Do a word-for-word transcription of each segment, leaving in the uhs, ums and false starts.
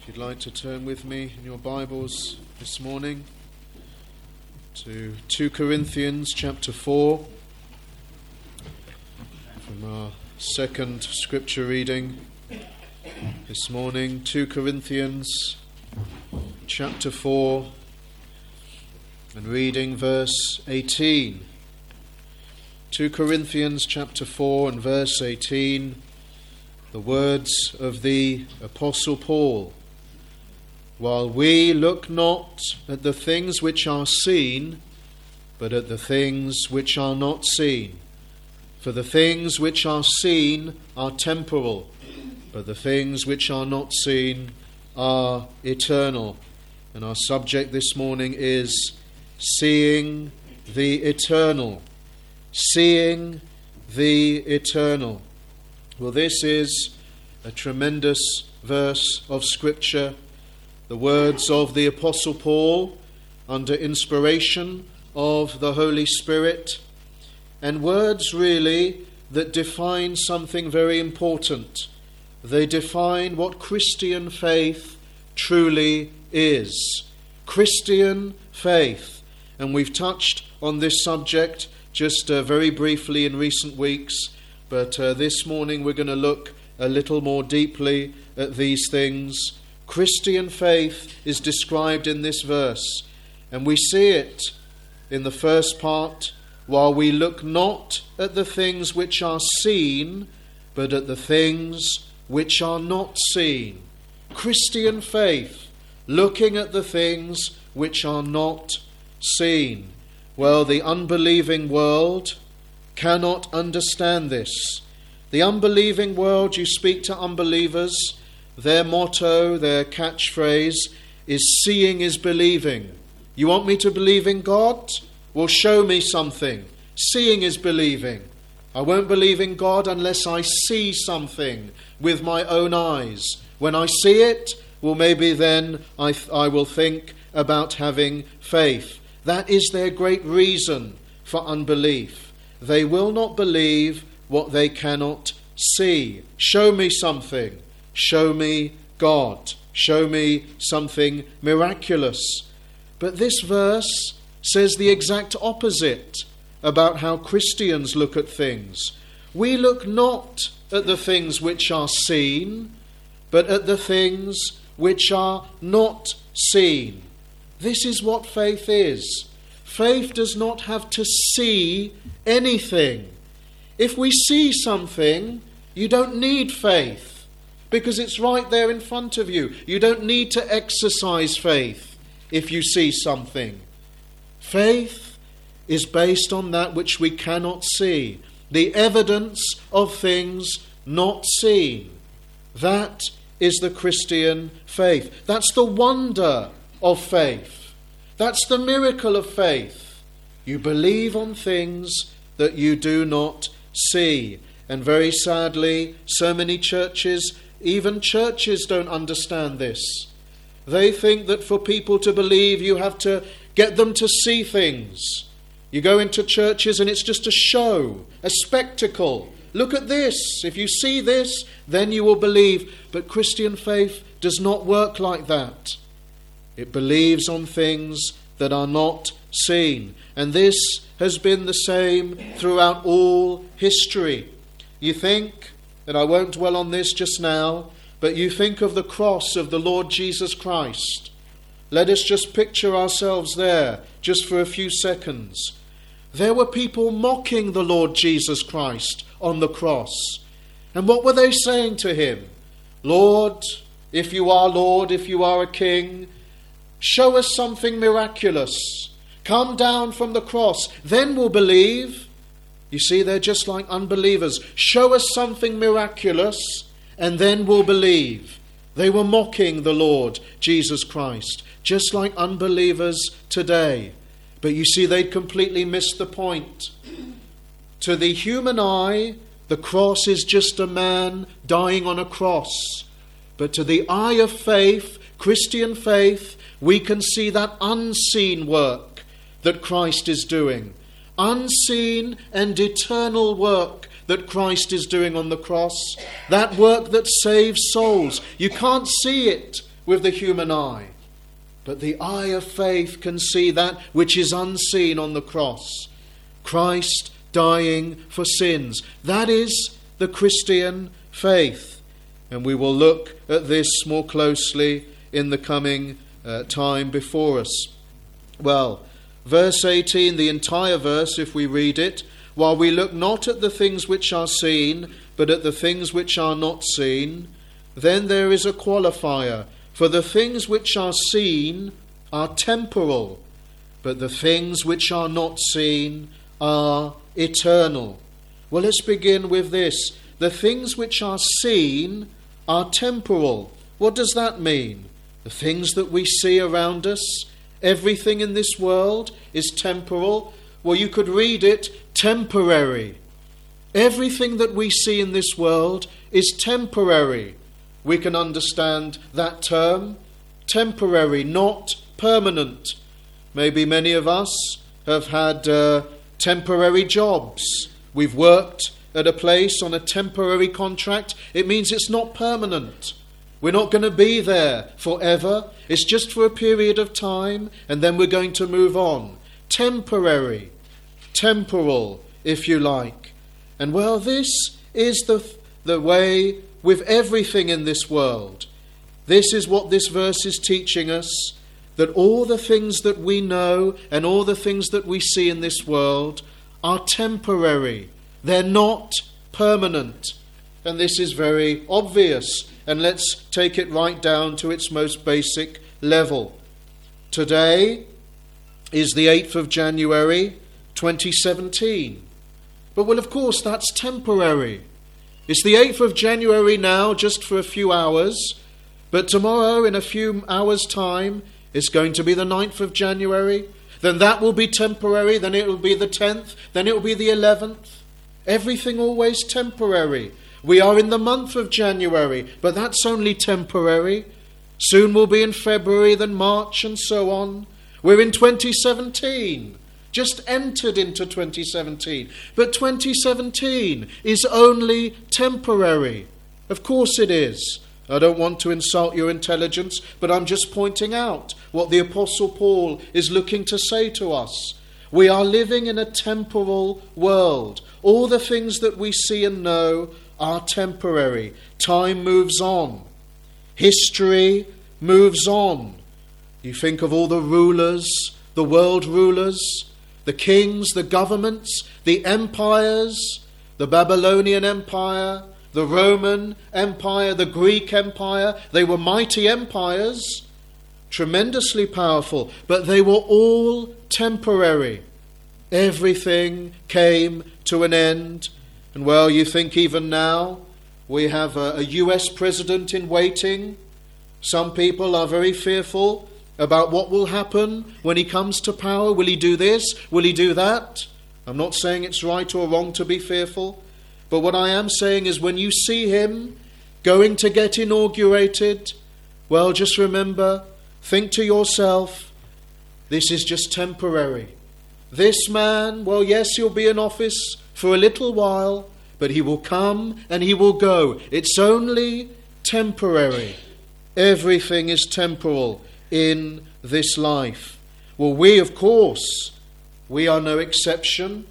If you'd like to turn with me in your Bibles this morning to Second Corinthians chapter four, from our second scripture reading this morning, Second Corinthians chapter four, and reading verse eighteen. Second Corinthians chapter four and verse eighteen, the words of the Apostle Paul. While we look not at the things which are seen, but at the things which are not seen. For the things which are seen are temporal, but the things which are not seen are eternal. And our subject this morning is seeing the eternal. Seeing the eternal. Well, this is a tremendous verse of Scripture. The words of the Apostle Paul under inspiration of the Holy Spirit, and words really that define something very important. They define what Christian faith truly is. Christian faith. And we've touched on this subject just uh, very briefly in recent weeks, but uh, this morning we're going to look a little more deeply at these things. Christian faith is described in this verse, and we see it in the first part. While we look not at the things which are seen, but at the things which are not seen. Christian faith, looking at the things which are not seen. Well, the unbelieving world cannot understand this. The unbelieving world, you speak to unbelievers, their motto, their catchphrase is seeing is believing. You want me to believe in God? Well, show me something. Seeing is believing. I won't believe in God unless I see something with my own eyes. When I see it, well, maybe then I, th- I will think about having faith. That is their great reason for unbelief. They will not believe what they cannot see. Show me something. Show me God. Show me something miraculous. But this verse says the exact opposite about how Christians look at things. We look not at the things which are seen, but at the things which are not seen. This is what faith is. Faith does not have to see anything. If we see something, you don't need faith, because it's right there in front of you. You don't need to exercise faith if you see something. Faith is based on that which we cannot see, the evidence of things not seen. That is the Christian faith. That's the wonder of faith. That's the miracle of faith. You believe on things that you do not see. And very sadly, so many churches, even churches, don't understand this. They think that for people to believe, you have to get them to see things. You go into churches and it's just a show, a spectacle. Look at this. If you see this, then you will believe. But Christian faith does not work like that. It believes on things that are not seen. And this has been the same throughout all history. You think, and I won't dwell on this just now, but you think of the cross of the Lord Jesus Christ. Let us just picture ourselves there just for a few seconds. There were people mocking the Lord Jesus Christ on the cross. And what were they saying to him? Lord, if you are Lord, if you are a king, show us something miraculous. Come down from the cross, then we'll believe. You see, they're just like unbelievers. Show us something miraculous, and then we'll believe. They were mocking the Lord Jesus Christ, just like unbelievers today. But you see, they'd completely missed the point. To the human eye, the cross is just a man dying on a cross. But to the eye of faith, Christian faith, we can see that unseen work that Christ is doing. Unseen and eternal work that Christ is doing on the cross. That work that saves souls. You can't see it with the human eye. But the eye of faith can see that which is unseen on the cross. Christ dying for sins. That is the Christian faith. And we will look at this more closely in the coming uh, time before us. Well, verse eighteen, the entire verse, if we read it, while we look not at the things which are seen, but at the things which are not seen, then there is a qualifier. For the things which are seen are temporal, but the things which are not seen are eternal. Well, let's begin with this. The things which are seen are temporal. What does that mean? The things that we see around us, everything in this world is temporal. Well, you could read it temporary. Everything that we see in this world is temporary. We can understand that term, temporary, not permanent. Maybe many of us have had uh, temporary jobs. We've worked at a place on a temporary contract. It means it's not permanent. We're not going to be there forever. It's just for a period of time, and then we're going to move on. Temporary, temporal, if you like. And well, this is the, the way with everything in this world. This is what this verse is teaching us, that all the things that we know and all the things that we see in this world are temporary. They're not permanent. And this is very obvious. And let's take it right down to its most basic level. Today is the eighth of January, twenty seventeen. But well, of course, that's temporary. It's the eighth of January now, just for a few hours. But tomorrow, in a few hours' time, it's going to be the ninth of January. Then that will be temporary. Then it will be the tenth. Then it will be the eleventh. Everything always temporary. We are in the month of January, but that's only temporary. Soon we'll be in February, then March, and so on. We're in twenty seventeen. Just entered into twenty seventeen. But twenty seventeen is only temporary. Of course it is. I don't want to insult your intelligence, but I'm just pointing out what the Apostle Paul is looking to say to us. We are living in a temporal world. All the things that we see and know are temporary. Time moves on. History moves on. You think of all the rulers, the world rulers, the kings, the governments, the empires, the Babylonian Empire, the Roman Empire, the Greek Empire. They were mighty empires, tremendously powerful, but they were all temporary. Everything came to an end. And well, you think even now we have a, a U S president in waiting. Some people are very fearful about what will happen when he comes to power. Will he do this? Will he do that? I'm not saying it's right or wrong to be fearful. But what I am saying is when you see him going to get inaugurated, well, just remember, think to yourself, this is just temporary. This man, well, yes, he'll be in office for a little while, but he will come and he will go. It's only temporary. Everything is temporal in this life. Well, we, of course, we are no exception.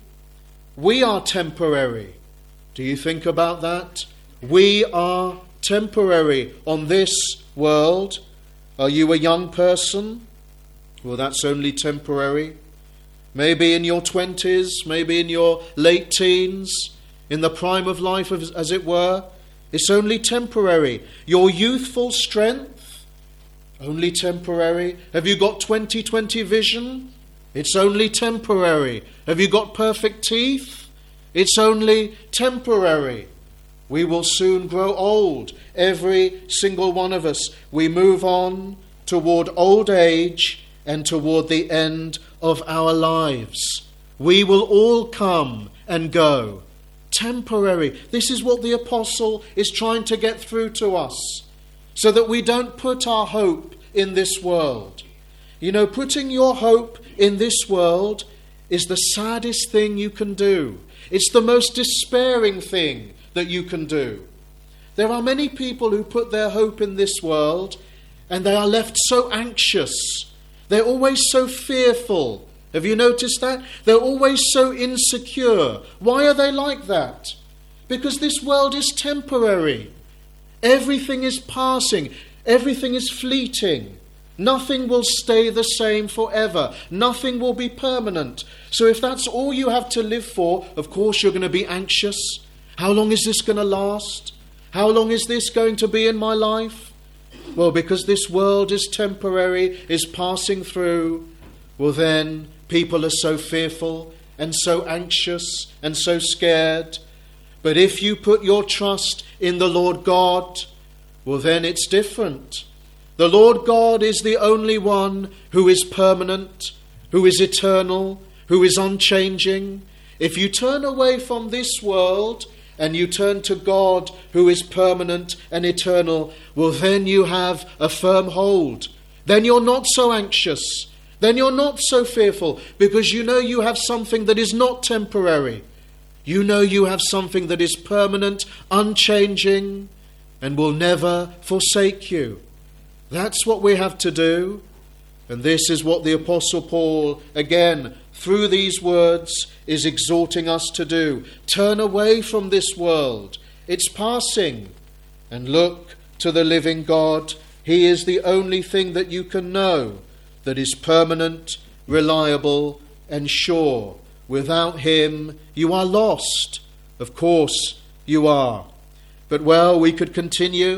We are temporary. Do you think about that? We are temporary on this world. Are you a young person? Well, that's only temporary. Maybe in your twenties, maybe in your late teens, in the prime of life, as it were. It's only temporary. Your youthful strength, only temporary. Have you got twenty twenty vision? It's only temporary. Have you got perfect teeth? It's only temporary. We will soon grow old, every single one of us. We move on toward old age and toward the end of our lives. We will all come and go. Temporary. This is what the apostle is trying to get through to us, so that we don't put our hope in this world. You know, putting your hope in this world is the saddest thing you can do. It's the most despairing thing that you can do. There are many people who put their hope in this world, and they are left so anxious. They're always so fearful. Have you noticed that? They're always so insecure. Why are they like that? Because this world is temporary. Everything is passing. Everything is fleeting. Nothing will stay the same forever. Nothing will be permanent. So if that's all you have to live for, of course you're going to be anxious. How long is this going to last? How long is this going to be in my life? Well, because this world is temporary, is passing through, well then people are so fearful and so anxious and so scared. But if you put your trust in the Lord God, well then it's different. The Lord God is the only one who is permanent, who is eternal, who is unchanging. If you turn away from this world and you turn to God who is permanent and eternal, well then you have a firm hold. Then you're not so anxious. Then you're not so fearful, because you know you have something that is not temporary. You know you have something that is permanent, unchanging, and will never forsake you. That's what we have to do. And this is what the Apostle Paul, again, through these words, is exhorting us to do. Turn away from this world. It's passing. And look to the living God. He is the only thing that you can know that is permanent, reliable, and sure. Without him, you are lost. Of course, you are. But, well, we could continue.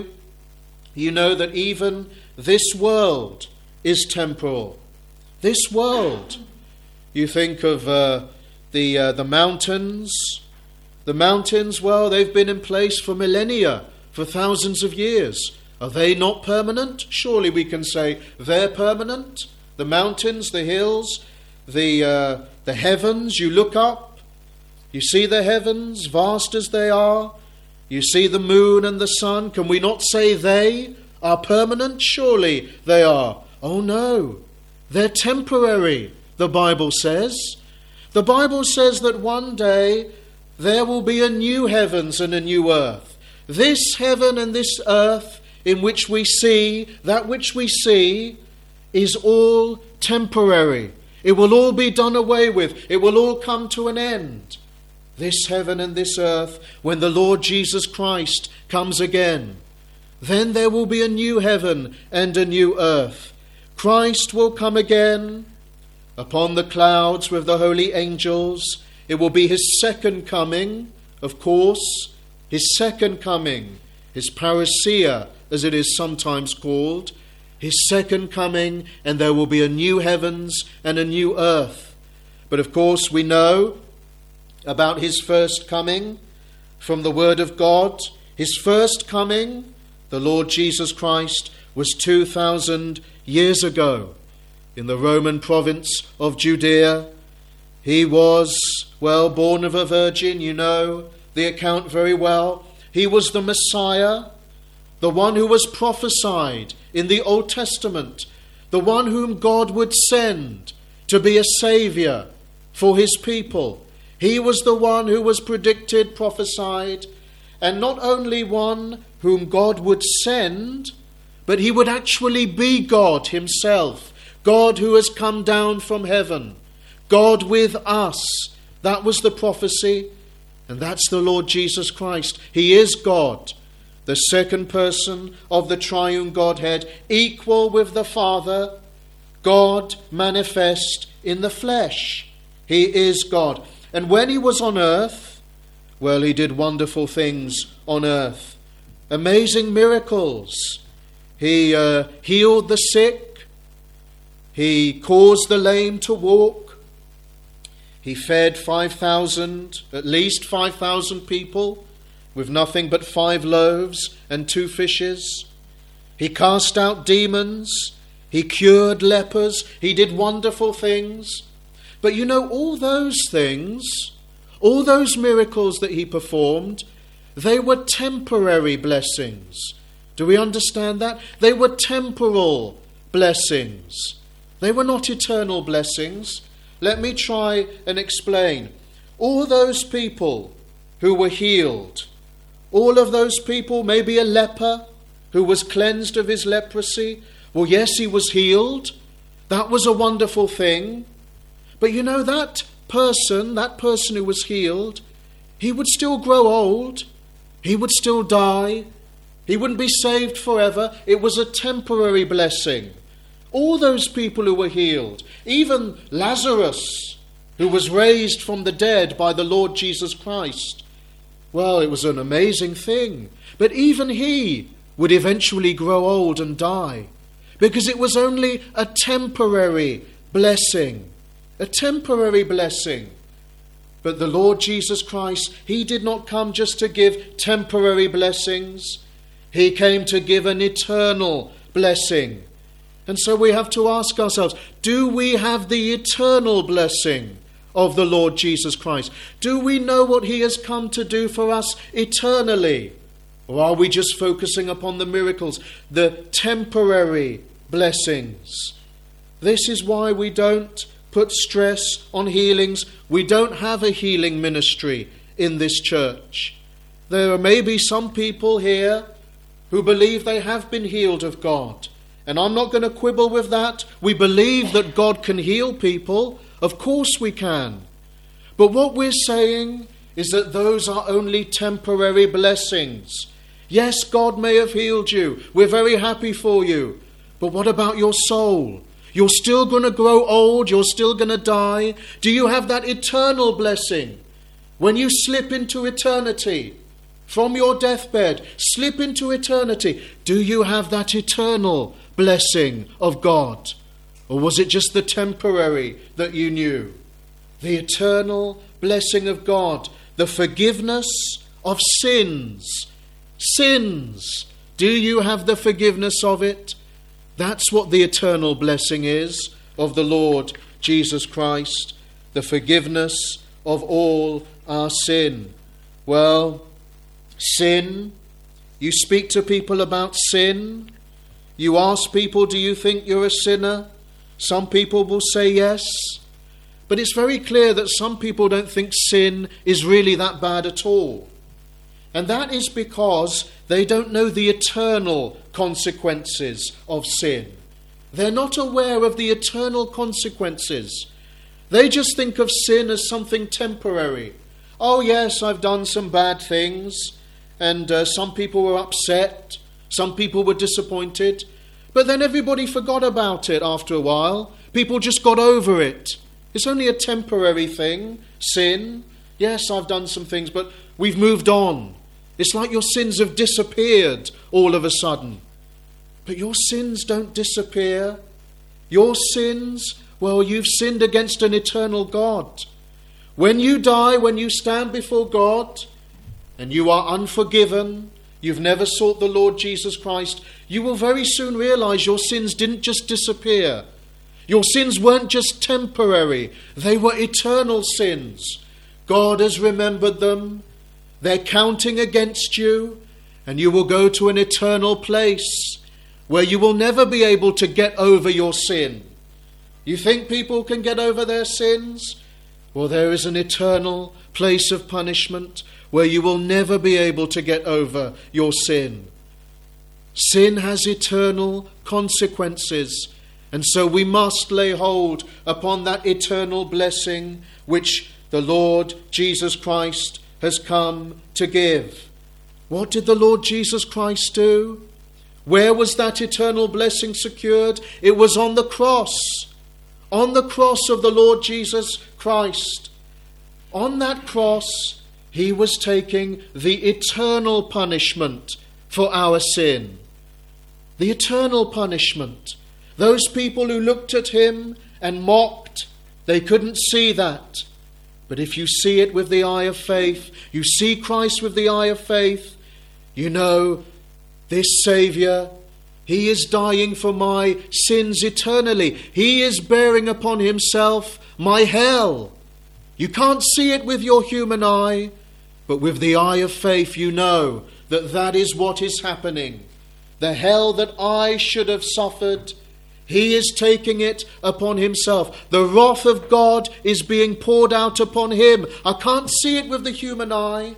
You know that even this world is temporal. This world. You think of uh, the uh, the mountains. The mountains, well, they've been in place for millennia, for thousands of years. Are they not permanent? Surely we can say they're permanent. The mountains, the hills, the uh, the heavens, you look up, you see the heavens, vast as they are. You see the moon and the sun. Can we not say they are permanent? Surely they are. Oh no, they're temporary, the Bible says. The Bible says that one day there will be a new heavens and a new earth. This heaven and this earth in which we see, that which we see, is all temporary. It will all be done away with. It will all come to an end. This heaven and this earth, when the Lord Jesus Christ comes again, then there will be a new heaven and a new earth. Christ will come again upon the clouds with the holy angels. It will be his second coming, of course, his second coming, his parousia, as it is sometimes called, his second coming, and there will be a new heavens and a new earth. But of course we know about his first coming from the Word of God. His first coming, the Lord Jesus Christ, was two thousand years ago in the Roman province of Judea. He was, well, born of a virgin, you know the account very well. He was the Messiah, the one who was prophesied in the Old Testament, the one whom God would send to be a saviour for his people. He was the one who was predicted, prophesied, and not only one whom God would send, but he would actually be God himself, God who has come down from heaven, God with us. That was the prophecy, and that's the Lord Jesus Christ. He is God, the second person of the triune Godhead, equal with the Father, God manifest in the flesh. He is God. And when he was on earth, well, he did wonderful things on earth. Amazing miracles. He uh, healed the sick. He caused the lame to walk. He fed five thousand, at least five thousand people with nothing but five loaves and two fishes. He cast out demons. He cured lepers. He did wonderful things. But you know, all those things, all those miracles that he performed, they were temporary blessings. Do we understand that? They were temporal blessings. They were not eternal blessings. Let me try and explain. All those people who were healed, all of those people, maybe a leper who was cleansed of his leprosy, Well, yes, he was healed. That was a wonderful thing. But you know, that person, that person who was healed, he would still grow old. He would still die. He wouldn't be saved forever. It was a temporary blessing. All those people who were healed, even Lazarus, who was raised from the dead by the Lord Jesus Christ, well, it was an amazing thing. But even he would eventually grow old and die, because it was only a temporary blessing. A temporary blessing. But the Lord Jesus Christ, he did not come just to give temporary blessings. He came to give an eternal blessing. And so we have to ask ourselves, do we have the eternal blessing of the Lord Jesus Christ? Do we know what he has come to do for us eternally? Or are we just focusing upon the miracles, the temporary blessings? This is why we don't put stress on healings. We don't have a healing ministry in this church. There may be some people here who believe they have been healed of God. And I'm not going to quibble with that. We believe that God can heal people. Of course we can. But what we're saying is that those are only temporary blessings. Yes, God may have healed you. We're very happy for you. But what about your soul? You're still going to grow old. You're still going to die. Do you have that eternal blessing? When you slip into eternity, from your deathbed, slip into eternity, do you have that eternal blessing of God? Or was it just the temporary that you knew? The eternal blessing of God, the forgiveness of sins. Sins. Do you have the forgiveness of it? That's what the eternal blessing is of the Lord Jesus Christ, the forgiveness of all our sin. Well, sin, you speak to people about sin. You ask people, do you think you're a sinner? Some people will say yes. But it's very clear that some people don't think sin is really that bad at all. And that is because they don't know the eternal consequences of sin. They're not aware of the eternal consequences. They just think of sin as something temporary. Oh yes, I've done some bad things, and uh, some people were upset, some people were disappointed, but then everybody forgot about it after a while. People just got over it. It's only a temporary thing, sin. Yes, I've done some things, but we've moved on. It's like your sins have disappeared all of a sudden. But your sins don't disappear. Your sins, well, you've sinned against an eternal God. When you die, when you stand before God, and you are unforgiven, you've never sought the Lord Jesus Christ, you will very soon realize your sins didn't just disappear. Your sins weren't just temporary. They were eternal sins. God has remembered them. They're counting against you, and you will go to an eternal place where you will never be able to get over your sin. You think people can get over their sins? Well, there is an eternal place of punishment where you will never be able to get over your sin. Sin has eternal consequences, and so we must lay hold upon that eternal blessing which the Lord Jesus Christ has come to give. What did the Lord Jesus Christ do? Where was that eternal blessing secured? It was on the cross. On the cross of the Lord Jesus Christ. On that cross, he was taking the eternal punishment for our sin. The eternal punishment. Those people who looked at him and mocked, they couldn't see that. But if you see it with the eye of faith, you see Christ with the eye of faith, you know this Saviour, he is dying for my sins eternally. He is bearing upon himself my hell. You can't see it with your human eye, but with the eye of faith you know that that is what is happening. The hell that I should have suffered, he is taking it upon himself. The wrath of God is being poured out upon him. I can't see it with the human eye,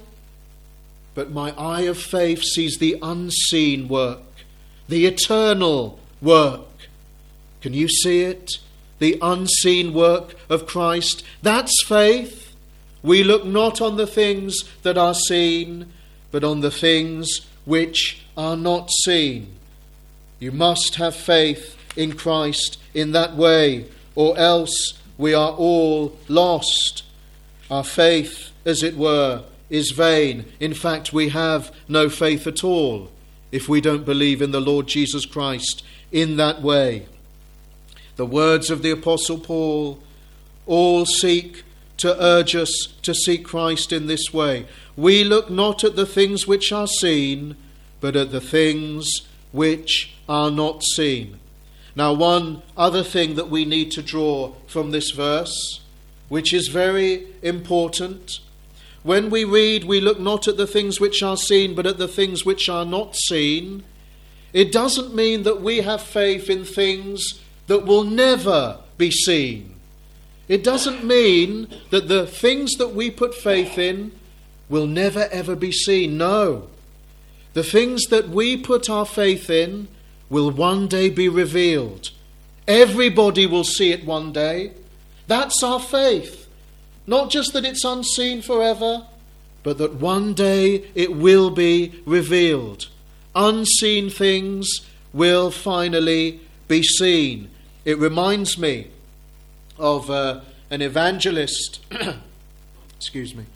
but my eye of faith sees the unseen work, the eternal work. Can you see it? The unseen work of Christ. That's faith. We look not on the things that are seen, but on the things which are not seen. You must have faith in Christ in that way, or else we are all lost. Our faith, as it were, is vain. In fact, we have no faith at all if we don't believe in the Lord Jesus Christ in that way. The words of the Apostle Paul all seek to urge us to seek Christ in this way. We look not at the things which are seen, but at the things which are not seen. Now, one other thing that we need to draw from this verse, which is very important. When we read, we look not at the things which are seen, but at the things which are not seen, it doesn't mean that we have faith in things that will never be seen. It doesn't mean that the things that we put faith in will never ever be seen. No. The things that we put our faith in will one day be revealed. Everybody will see it one day. That's our faith. Not just that it's unseen forever, but that one day it will be revealed. Unseen things will finally be seen. It reminds me of uh, an evangelist. Excuse me.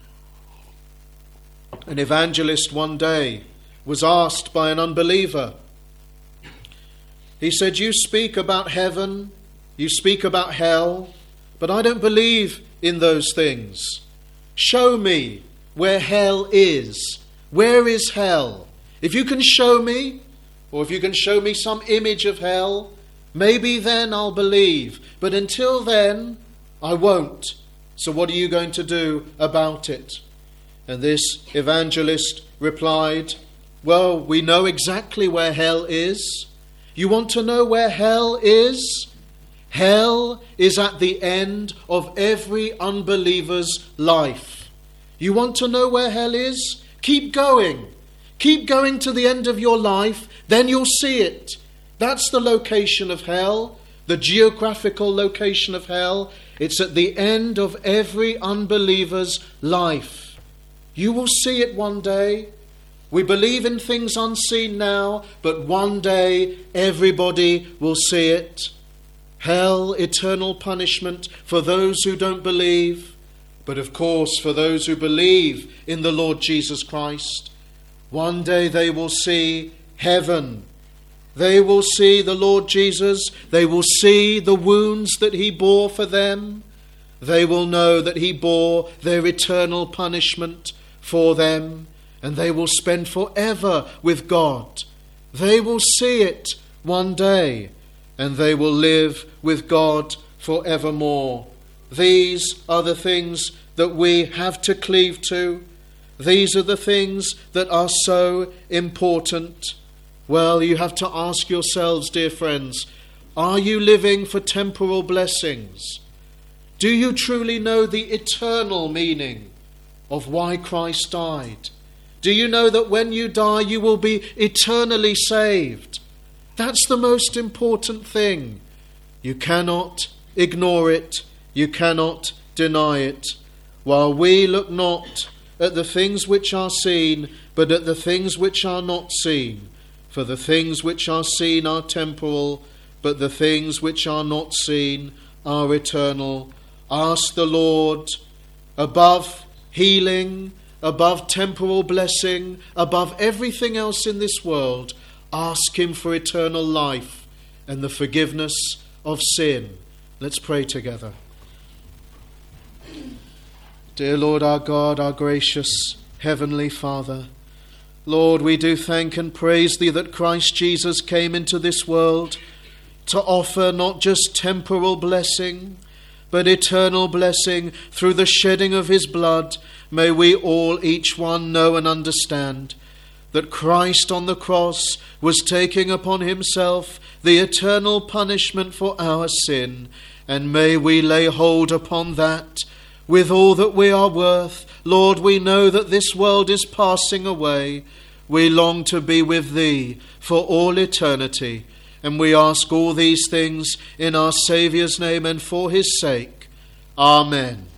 An evangelist one day was asked by an unbeliever. He said, "You speak about heaven, you speak about hell, but I don't believe in those things. Show me where hell is. Where is hell? If you can show me, or if you can show me some image of hell, maybe then I'll believe. But until then, I won't. So what are you going to do about it?" And this evangelist replied, "Well, we know exactly where hell is. You want to know where hell is? Hell is at the end of every unbeliever's life. You want to know where hell is? Keep going. Keep going to the end of your life, then you'll see it. That's the location of hell, the geographical location of hell. It's at the end of every unbeliever's life. You will see it one day. We believe in things unseen now, but one day everybody will see it. Hell, eternal punishment for those who don't believe, but of course for those who believe in the Lord Jesus Christ. One day they will see heaven. They will see the Lord Jesus. They will see the wounds that he bore for them. They will know that he bore their eternal punishment for them. And they will spend forever with God. They will see it one day. And they will live with God forevermore. These are the things that we have to cleave to. These are the things that are so important. Well, you have to ask yourselves, dear friends, are you living for temporal blessings? Do you truly know the eternal meaning of why Christ died? Do you know that when you die you will be eternally saved? That's the most important thing. You cannot ignore it. You cannot deny it. While we look not at the things which are seen, but at the things which are not seen. For the things which are seen are temporal, but the things which are not seen are eternal. Ask the Lord, above healing, above temporal blessing, above everything else in this world, ask him for eternal life and the forgiveness of sin. Let's pray together. Dear Lord, our God, our gracious Heavenly Father, Lord, we do thank and praise thee that Christ Jesus came into this world to offer not just temporal blessing, but eternal blessing through the shedding of his blood. May we all, each one, know and understand that Christ on the cross was taking upon himself the eternal punishment for our sin. And may we lay hold upon that with all that we are worth. Lord, we know that this world is passing away. We long to be with thee for all eternity. And we ask all these things in our Saviour's name and for his sake. Amen.